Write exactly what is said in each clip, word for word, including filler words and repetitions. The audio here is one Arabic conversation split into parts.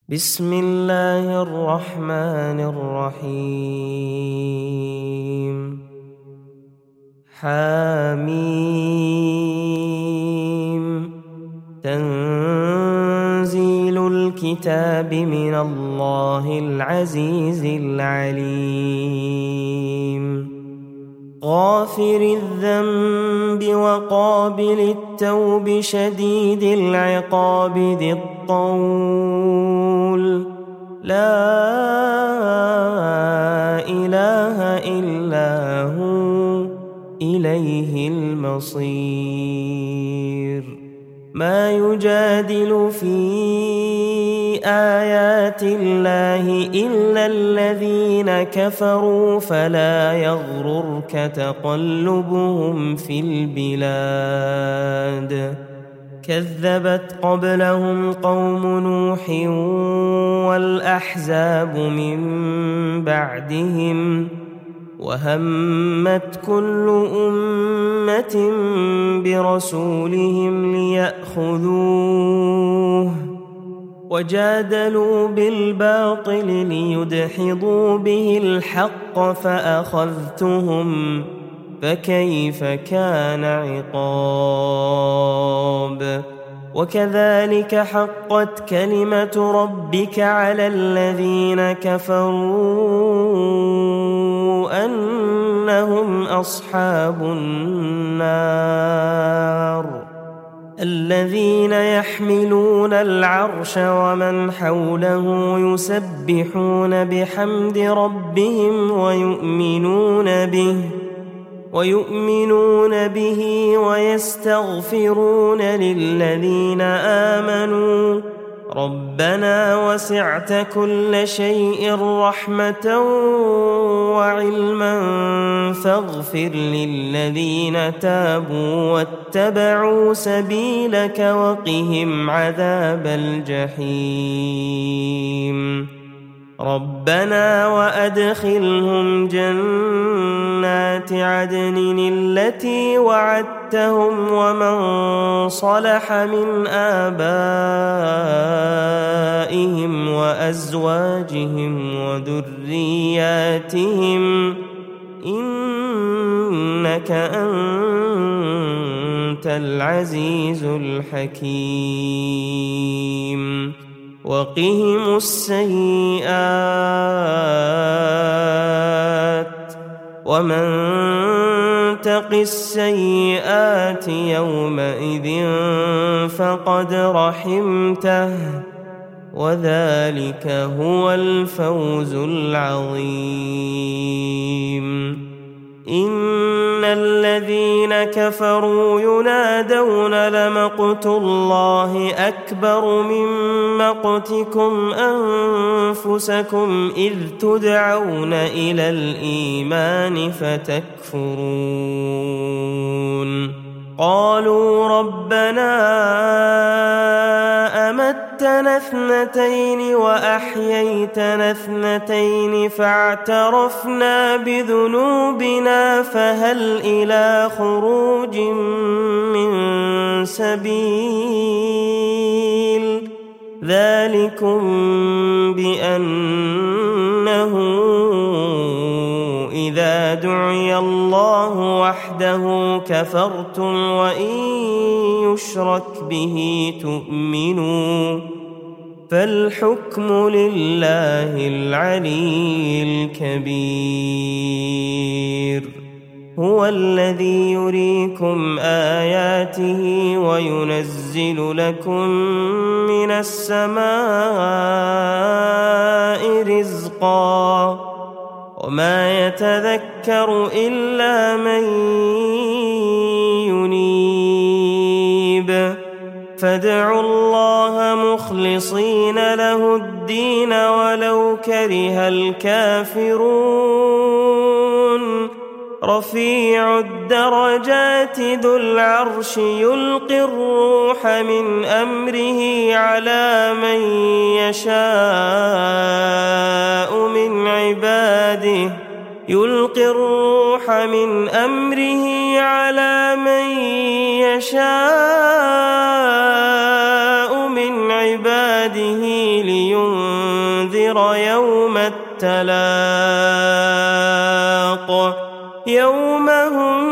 بسم الله الرحمن الرحيم. حميم. تنزيل الكتاب من الله العزيز العليم. غافر الذنب وقابل التوب شديد العقاب ذي الطول لا إله إلا هو إليه المصير. ما يجادل في آيات الله إلا الذين كفروا فلا يغررك تقلبهم في البلاد. كذبت قبلهم قوم نوح والأحزاب من بعدهم وهمت كل أمة برسولهم ليأخذوه وجادلوا بالباطل ليدحضوا به الحق فأخذتهم فكيف كان عقاب. وكذلك حقت كلمة ربك على الذين كفروا أنهم أصحاب النار. الذين يحملون العرش ومن حوله يسبحون بحمد ربهم ويؤمنون به ويؤمنون به ويستغفرون للذين آمنوا ربنا وسعت كل شيء رحمة وعلما فاغفر للذين تابوا واتبعوا سبيلك وقهم عذاب الجحيم. ربنا وأدخلهم جنات عدن التي وعدتهم ومن صلح من آبائهم وأزواجهم وذرياتهم إنك أنت العزيز الحكيم. وقهم السيئات ومن تق السيئات يومئذ فقد رحمته وذلك هو الفوز العظيم. إن الذين كفروا ينادون لمقت الله أكبر من مقتكم أنفسكم إذ تدعون إلى الإيمان فتكفرون. قالوا ربنا أمتنا اثنتين وأحييتنا اثنتين فاعترفنا بذنوبنا فهل إلى خروج من سبيل. ذلكم بأنه إذا دعي الله وحده كفرتم وإن يشرك به تؤمنوا فالحكم لله العلي الكبير. هو الذي يريكم آياته وينزل لكم من السماء رزقا وما يتذكر إلا من ينيب. فادعوا الله مخلصين له الدين ولو كره الكافرون. رفيع الدرجات ذو العرش يلقي الروح من أمره على من يشاء من عباده يلقي الروح من أمره على من يشاء من عباده لينذر يسير يوم التلاق يوم هم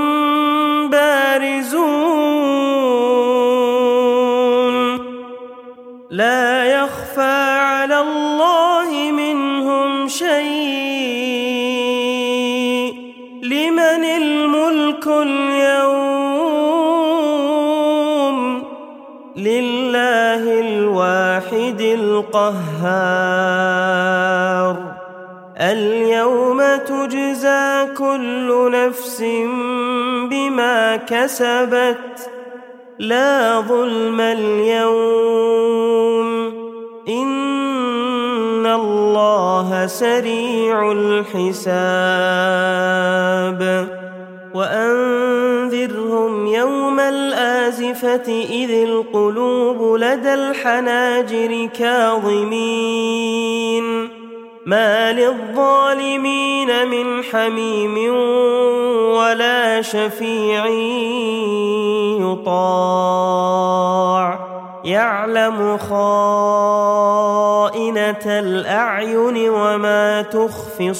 بارزون لا يخفى على الله منهم شيء لمن الملك اليوم لله الواحد القهار اليوم تجزى كل نفس بما كسبت لا ظلم اليوم إن الله سريع الحساب وأنذرهم يوم الآزفة إذ القلوب لدى الحناجر كاظمين ما للظالمين من حميم ولا شفيع يطاع يعلم خائنة الأعين وما تخفي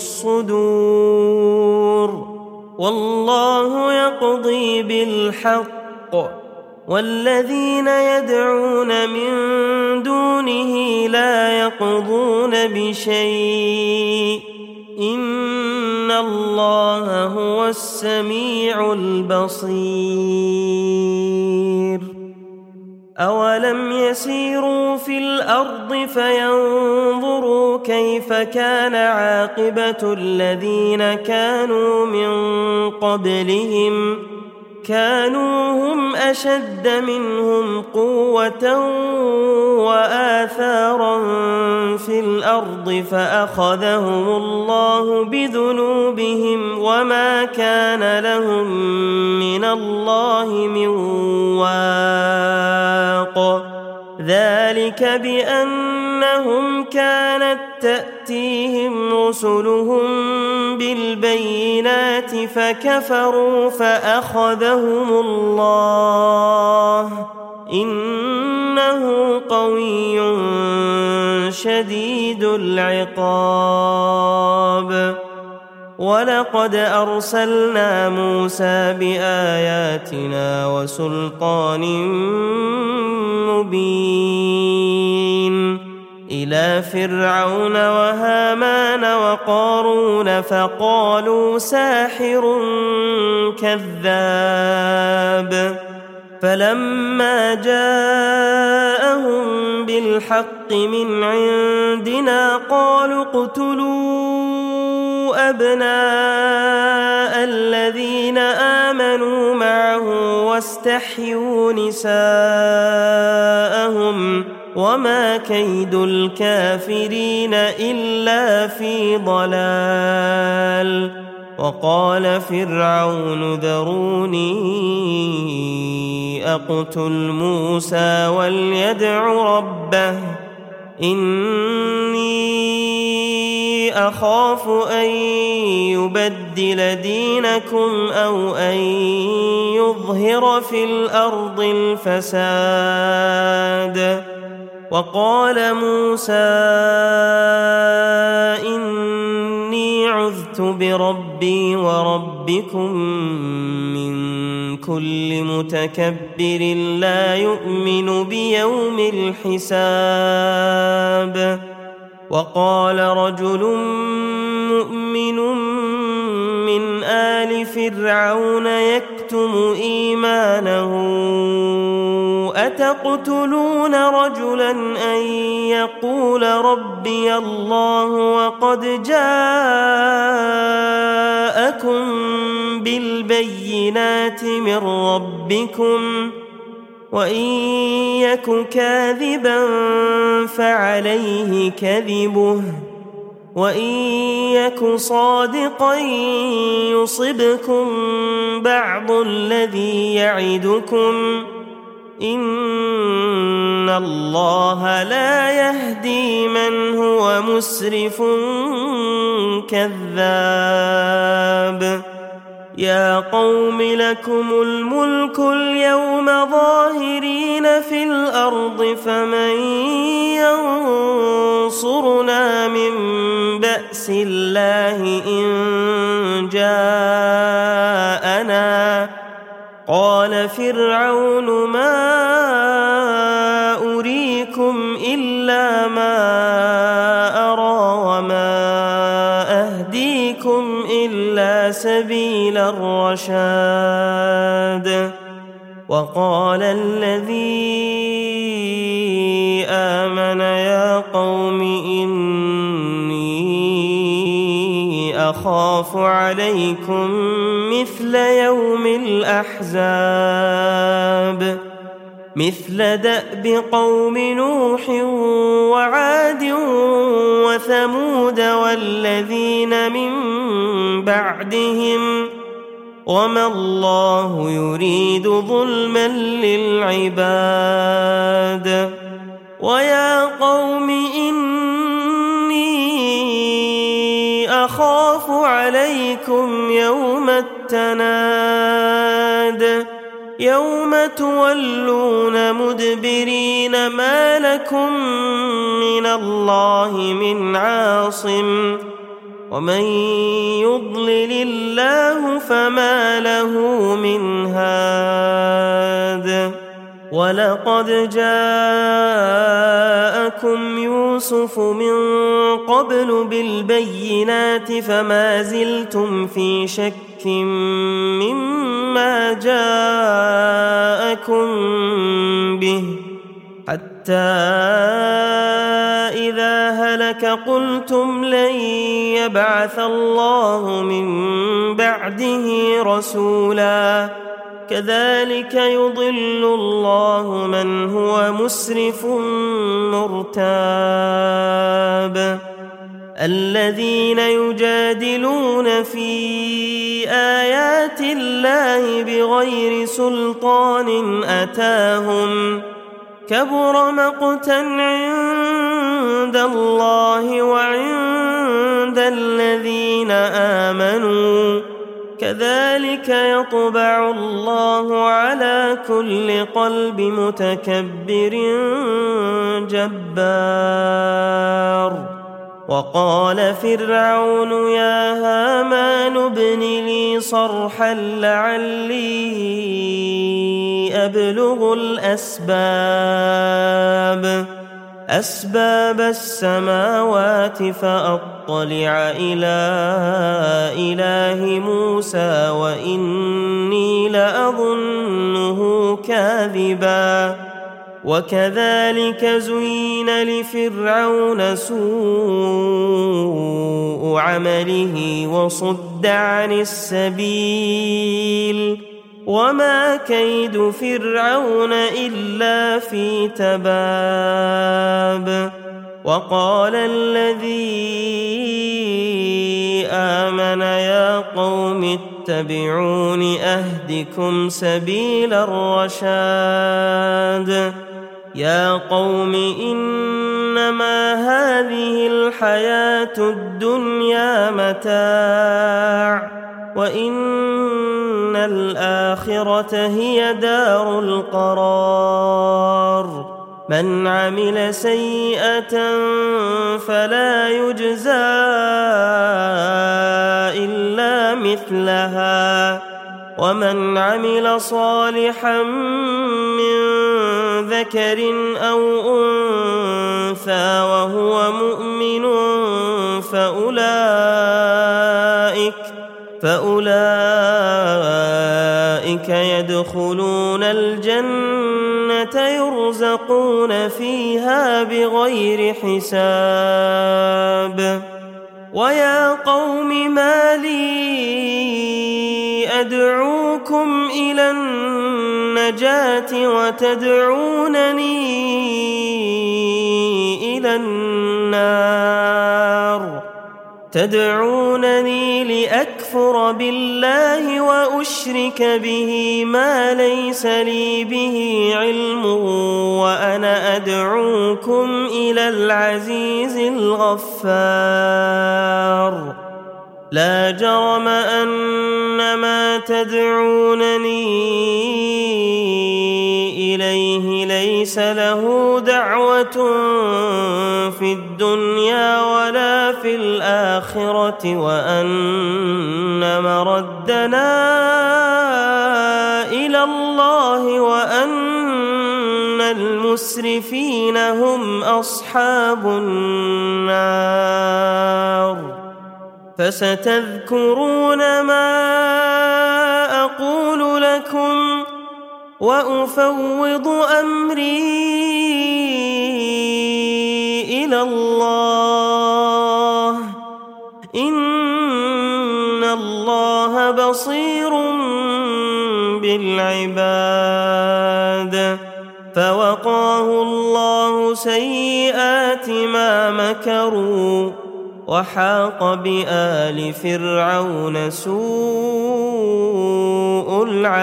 الصدور والله يقضي بالحق والذين يدعون من دونه لا يقضون بشيء إن الله هو السميع البصير أولم يسيروا في الأرض فينظروا كيف كان عاقبة الذين كانوا من قبلهم كانوا هم أشد منهم قوة وآثارا في الأرض فأخذهم الله بذنوبهم وما كان لهم من الله من واق ذلك بأنهم كانت تأتيهم رسلهم بالبينات فكفروا فأخذهم الله إنه قوي شديد العقاب ولقد أرسلنا موسى بآياتنا وسلطان مبين إلى فرعون وهامان وقارون فقالوا ساحر كذاب فلما جاءهم بالحق من عندنا قالوا اقتلوا أبناء الذين آمنوا معه واستحيوا نساءهم وما كيد الكافرين إلا في ضلال وقال فرعون ذروني أقتل موسى وليدع ربه إني أخاف أن يبدل دينكم أو أن يظهر في الأرض الفساد وقال موسى إني عذت بربي وربكم من كل متكبر لا يؤمن بيوم الحساب وقال رجل مؤمن من آل فرعون يكتم إيمانه أتقتلون رجلا أن يقول ربي الله وقد جاءكم بالبينات من ربكم وإن يك كاذبا فعليه كذبه وإن يك صادقا يصبكم بعض الذي يعدكم إن الله لا يهدي من هو مسرف كذاب يا قوم لكم الملك اليوم ظاهرين في الأرض فمن ينصرنا من بأس الله إن جاءنا قال فرعون ما أريكم إلا ما أرى وما أهديكم إلا سبيل الرشاد وقال الذي آمن يا قوم إني أخاف عليكم مثل يوم الأحزاب مثل دأب قوم نوح وعاد وثمود والذين من بعدهم وما الله يريد ظلما للعباد ويا قوم إني أخاف عليكم يوم التناد يوم تولون مدبرين ما لكم من الله من عاصم ومن يضلل الله فما له من هاد ولقد جاءكم يوسف من قبل بالبينات فما زلتم في شك مما جاءكم به حتى إذا هلك قلتم لن يبعث الله من بعده رسولا كذلك يضل الله من هو مسرف مرتاب الذين يجادلون في آيات الله بغير سلطان أتاهم كبر مقتا عند الله وعند الذين آمنوا كذلك يطبع الله على كل قلب متكبر جبار وقال فرعون يا هامان ابن لي صرحا لعلي أبلغ الأسباب أسباب السماوات فأطلع إلى إله موسى وإني لأظنه كاذبا وكذلك زين لفرعون سوء عمله وصد عن السبيل وما كيد فرعون إلا في تباب وقال الذي آمن يا قوم اتبعون أهدكم سبيل الرشاد يا قوم إنما هذه الحياة الدنيا متاع وإن الآخرة هي دار القرار من عمل سيئة فلا يجزى إلا مثلها ومن عمل صالحا من ذكر أو أنثى وهو مؤمن فأولئك فأولئك يدخلون الجنة يرزقون فيها بغير حساب ويا قوم ما لي أدعوكم إلى النجاة وتدعونني إلى النار تدعونني لأكفر بالله وأشرك به ما ليس لي به علم وأنا أدعوكم إلى العزيز الغفار لا جرم أن ما تدعونني إليه ليس له دعوة في الدنيا ولا في الآخرة وأن مردنا إلى الله وأن المسرفين هم أصحاب النار. فستذكرون ما أقول لكم وأفوض أمري إلى الله إن الله بصير بالعباد. فوقاه الله سيئات ما مكروا وحاق بآل فرعون سوء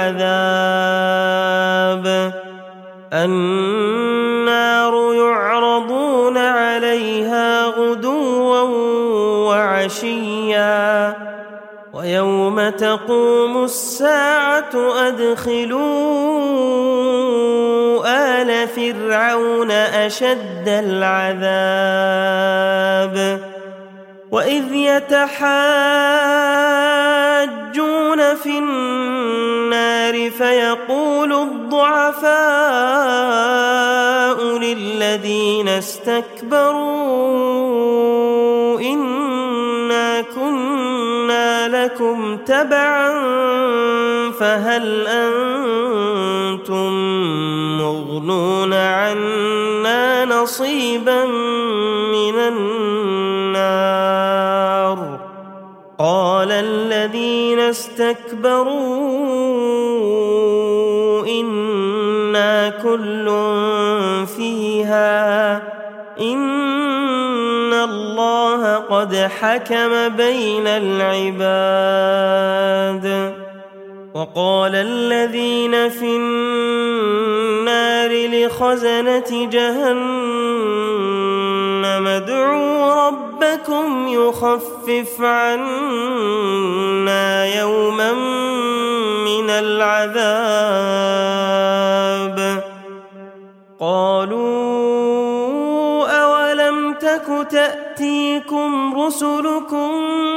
العذاب. النار يعرضون عليها غدوا وعشيا ويوم تقوم الساعة أدخلوا آل فرعون أشد العذاب. وإذ يتحاجون في النار فيقول الضعفاء للذين استكبروا إنا كنا لكم تبعا فهل أنتم مغنون عنا نصيبا من النار. قال الذين استكبروا إنا كل فيها إن الله قد حكم بين العباد. وقال الذين في النار لخزنة جهنم ادعوا ربكم يخفف عنا يوما من العذاب. قالوا أولم تك تأتيكم رسلكم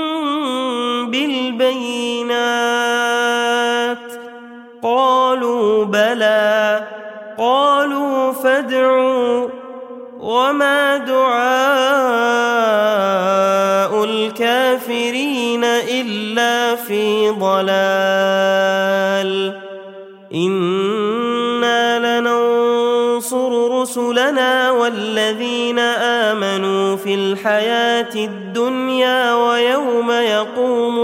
بالبينات قالوا بلى قالوا فادعوا وما دعاء الكافرين إلا في ضلال. إنا لننصر رسلنا والذين آمنوا في الحياة الدنيا ويوم يقوم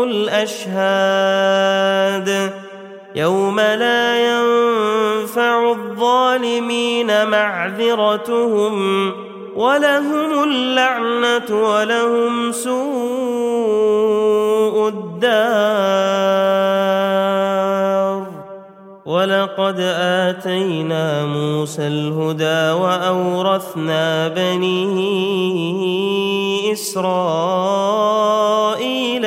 الأشهاد يوم لا ينفع الظالمين معذرتهم ولهم اللعنة ولهم سوء الدار. ولقد آتينا موسى الهدى وأورثنا بني إسرائيل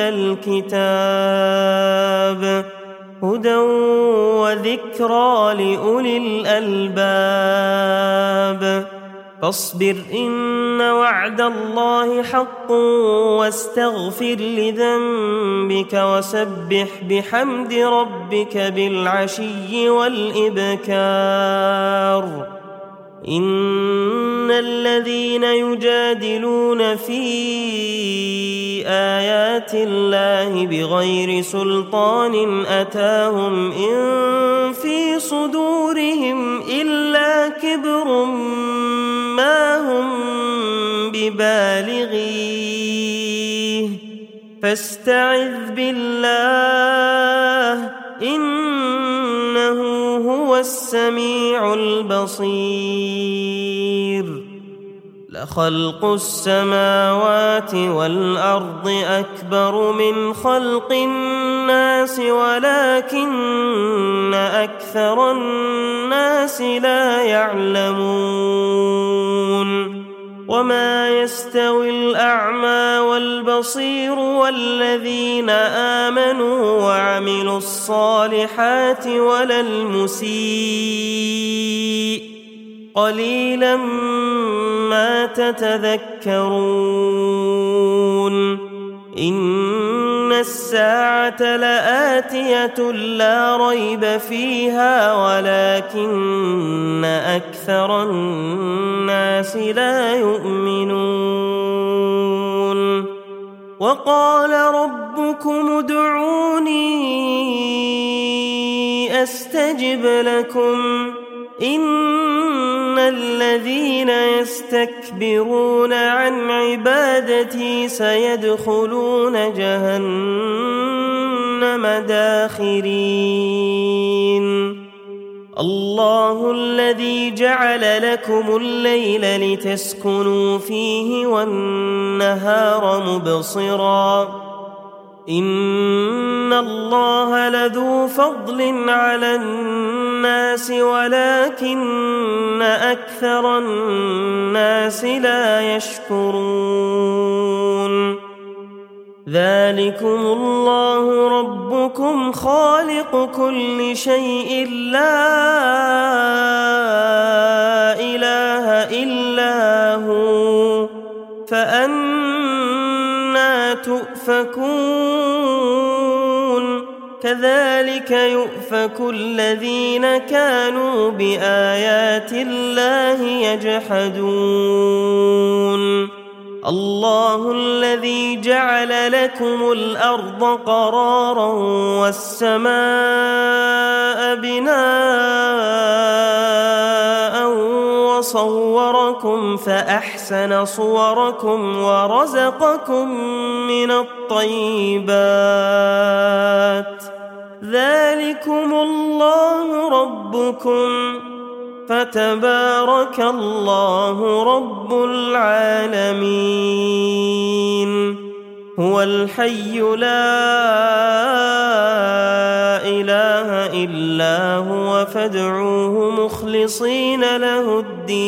الكتاب هدى وذكرى لأولي الألباب. فاصبر إن وعد الله حق واستغفر لذنبك وسبح بحمد ربك بالعشي والإبكار. إن الذين يجادلون في آيات الله بغير سلطان أتاهم إن في صدورهم إلا كبر ما هم ببالغيه فاستعذ بالله إنه هو السميع البصير. لخلق السماوات والأرض أكبر من خلق الناس ولكن أكثر الناس لا يعلمون. وما يستوي الأعمى والبصير والذين آمنوا وعملوا الصالحات ولا المسيء قليلا ما تتذكرون إن الساعة لآتية لا ريب فيها ولكن أكثر الناس لا يؤمنون وقال ربكم ادعوني أستجب لكم إن الذين يستكبرون عن عبادتي سيدخلون جهنم داخرين الله الذي جعل لكم الليل لتسكنوا فيه والنهار مبصرا إن الله لذو فضل على الناس ولكن أكثر الناس لا يشكرون ذلكم الله ربكم خالق كل شيء لا إله إلا هو فأنى تؤفكون كذلك يؤفك الذين كانوا بآيات الله يجحدون الله الذي جعل لكم الأرض قرارا والسماء بناء وصوركم فأحسن صوركم ورزقكم من الطيبات ذلكم الله ربكم فتبارك الله رب العالمين هو الحي لا إله إلا هو فادعوه مخلصين له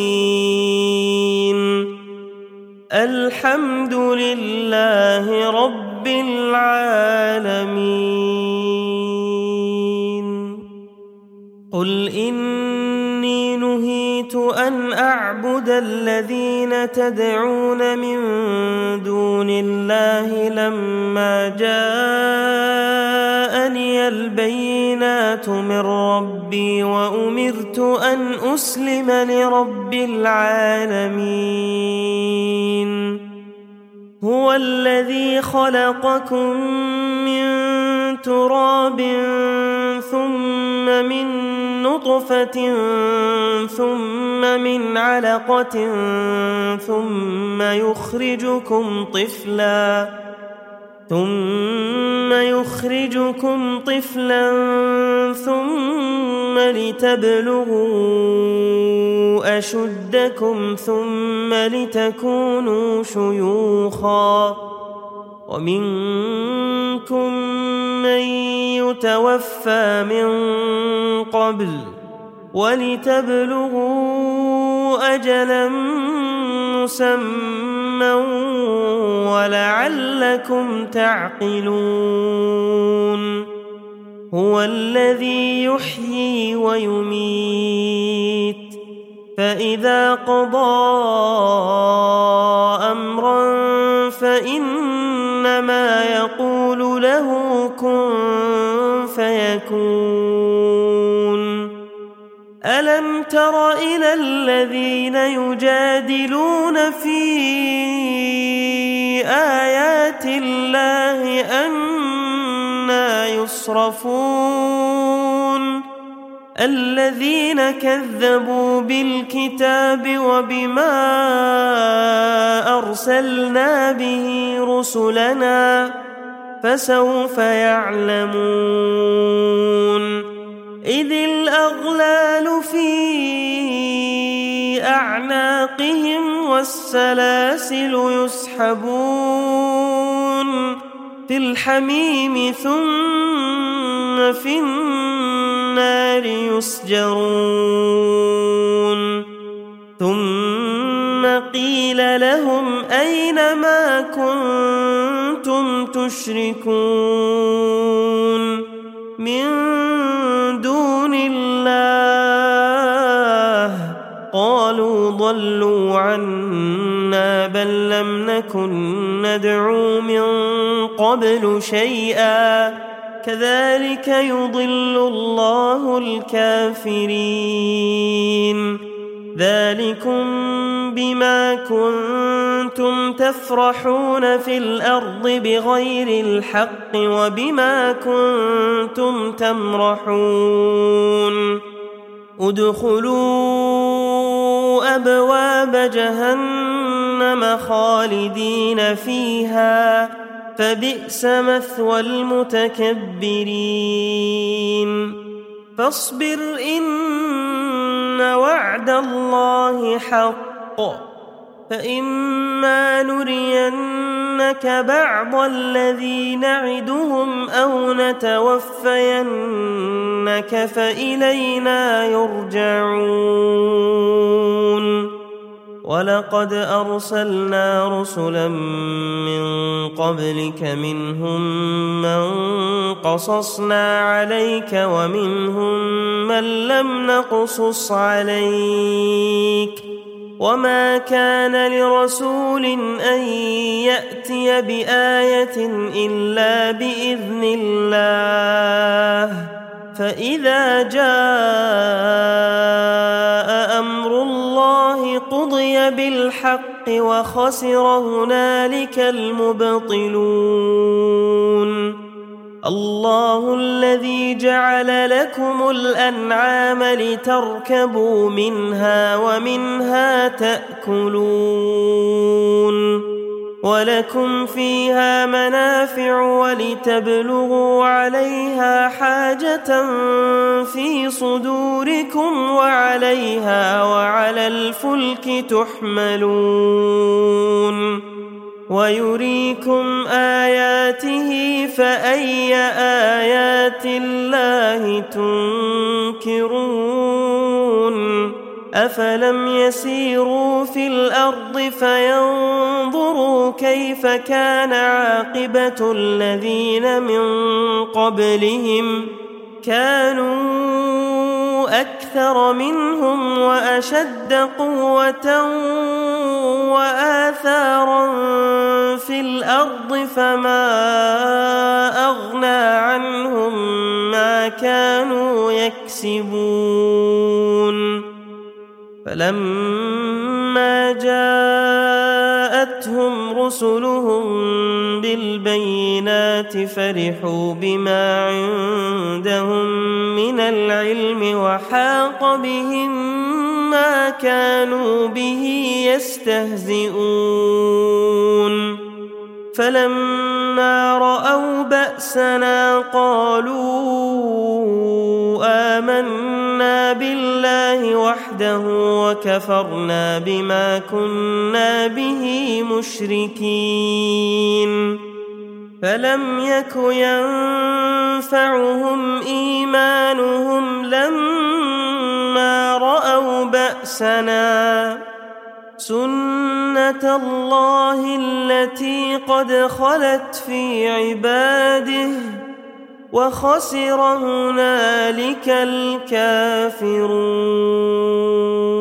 الدين الحمد لله رب العالمين قل إني نهيت أن أعبد الذين تدعون من دون الله لما جاءني البينات من ربي وأمرت أن أسلم لرب العالمين هو الذي خلقكم من تراب ثم من نطفة ثم من علقة ثم يخرجكم طفلا ثم يخرجكم طفلا ثم لتبلغوا أشدكم ثم لتكونوا شيوخا ومنكم من يتوفى من قبل ولتبلغوا أجلا مسمى ولعلكم تعقلون هو الذي يحيي ويميت فإذا قضى أمرا فإنما يقول له كن فيكون ألم تر إلى الذين يجادلون في آيات الله أنى يصرفون الذين كذبوا بالكتاب وبما أرسلنا به رسلنا فسوف يعلمون إذ الأغلال في أعناقهم والسلاسل يسحبون في الحميم ثم في النار يسجرون ثم قيل لهم أين ما كنتم تشركون من دون الله قالوا ضلوا عنا بل لم نكن ندعو من قبل شيئا كذلك يضل الله الكافرين ذلكم بما كنتم تفرحون في الأرض بغير الحق وبما كنتم تمرحون ادخلوا أبواب جهنم خالدين فيها فبئس مثوى المتكبرين فاصبر إن وعد الله حق فإما نرينك بعض الذي نعدهم أو نتوفينك فإلينا يرجعون ولقد أرسلنا رسلا من قبلك منهم من قصصنا عليك ومنهم من لم نقصص عليك وما كان لرسول أن يأتي بآية إلا بإذن الله فإذا جاء أمر الله قضي بالحق وخسر هنالك المبطلون الله الذي جعل لكم الأنعام لتركبوا منها ومنها تأكلون ولكم فيها منافع ولتبلغوا عليها حاجة في صدوركم وعليها وعلى الفلك تحملون ويريكم آياته فأي آيات الله تنكرون أفلم يسيروا في الأرض فينظروا كيف كان عاقبة الذين من قبلهم كانوا أكثر منهم وأشد قوة وآثارا في الأرض فما أغنى عنهم ما كانوا يكسبون فلما جاءتهم رسلهم بالبينات فرحوا بما عندهم من العلم وحاق بهم ما كانوا به يستهزئون فلما رأوا بأسنا قالوا آمنا بالله وحده وكفرنا بما كنا به مشركين فلم يك ينفعهم إيمانهم لما رأوا بأسنا سنة الله التي قد خلت في عباده وخسر هنالك الكافرون.